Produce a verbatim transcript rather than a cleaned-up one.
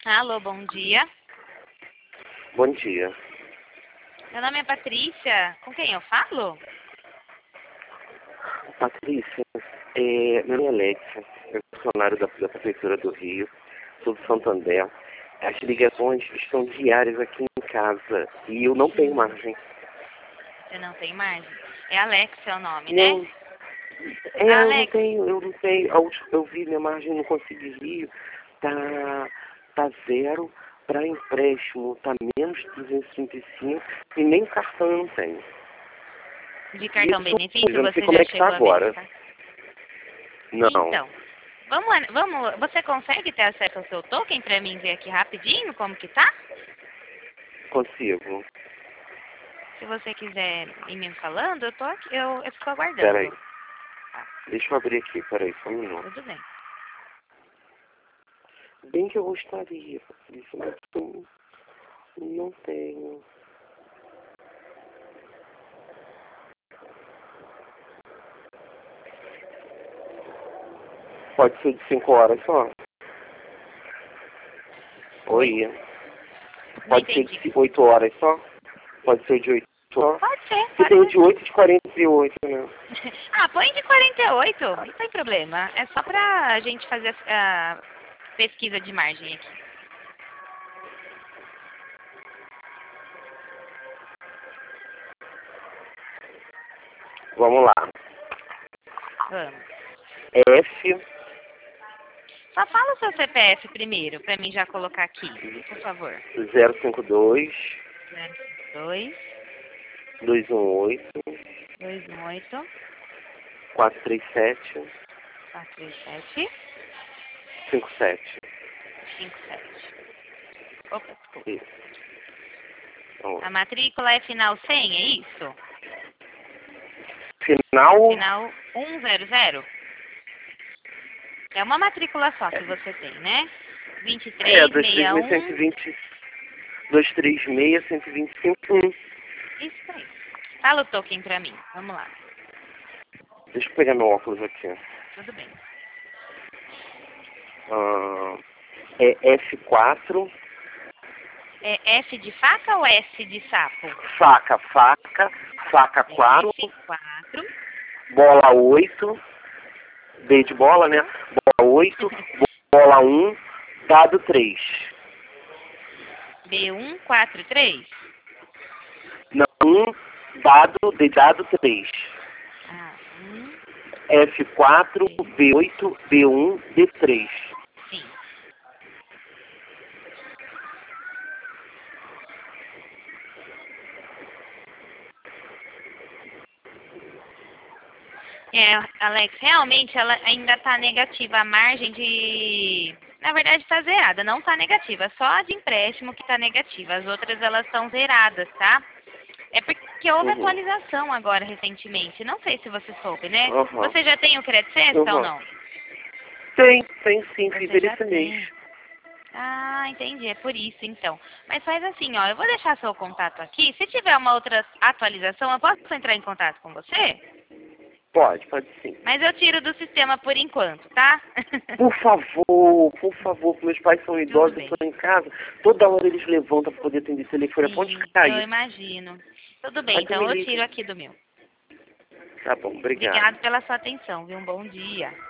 Alô, bom dia. Bom dia. Meu nome é Patrícia. Com quem eu falo? Patrícia, é, meu nome é Alexia, eu sou funcionário da, da Prefeitura do Rio, sou do Santander. As ligações estão diárias aqui em casa e eu não tenho margem. Você não tem margem? É Alexia o nome, Não, né? é, eu não Alex, tenho, eu não tenho. A última que eu vi, minha margem no Conselho Rio tá, tá zero para empréstimo, tá menos duzentos e trinta e cinco e nem cartão eu não tenho. de cartão Isso, benefício, eu não sei você como já é que tá chegou a agora. verificar? Não, Então, vamos, vamos, você consegue ter acesso ao seu token para mim ver aqui rapidinho como que tá? consigo. Se você quiser ir me falando, eu tô aqui, eu, eu fico Peraí, aguardando. Tá, deixa eu abrir aqui, peraí, só um minuto. tudo bem. Bem que eu gostaria, Patrícia, mas eu não tenho. Pode ser de cinco horas só? Oi? Oi. Não Pode ser entendi. de oito horas só? Pode ser de oito horas? Pode ser, Você pode tem ser. de oito e de quarenta e oito, né? Ah, põe de quarenta e oito, não tem problema. É só pra gente fazer a a pesquisa de margem aqui. Vamos lá. Vamos. F Só fala o seu C P F primeiro, pra mim já colocar aqui, por favor. zero cinco dois, zero dois, dois um oito, dois um oito, quatro três sete, quatro três sete, cinco sete. cinco sete. Opa, desculpa. Isso. Vamos lá. A matrícula é final cem, é isso? Final. Final cem? É uma matrícula só que você tem, né? vinte e três, É, sessenta e um. dois três seis, cento e vinte. dois três seis, cento e vinte e cinco. Isso aí. Fala o token pra mim. Vamos lá. Deixa eu pegar meu óculos aqui. Tudo bem. Ah, é F quatro. É F de faca ou S de sapo? Faca, faca, faca É quatro, F quatro. bola oito, B de bola, né? Bola oito, bola um, dado três. B um quatro três. Não, um, dado, de dado três. Ah, um. F quatro, B oito, B um, D três. Sim. É, Alex, realmente ela ainda está negativa. A margem de... Na verdade está zerada, não está negativa. Só a de empréstimo que está negativa. As outras elas estão zeradas, tá? É porque houve Uhum. atualização agora recentemente. Não sei se você soube, né? Uhum. Você já tem o Credit Sexta ou Uhum. não? Tem, tem sim, fiz Você ele já esse tem. mês. Ah, entendi. É por isso, então. Mas faz assim, ó. Eu vou deixar seu contato aqui. Se tiver uma outra atualização, eu posso entrar em contato com você? Pode, pode sim. Mas eu tiro do sistema por enquanto, tá? Por favor, por favor, meus pais são Tudo idosos, eu bem. estou em casa, toda hora eles levantam para poder atender telefone, pode Sim, eu cair. imagino. Tudo bem, Mas tu me então eu liga. tiro aqui do meu. Tá bom, obrigado. Obrigado pela sua atenção, viu? Um bom dia.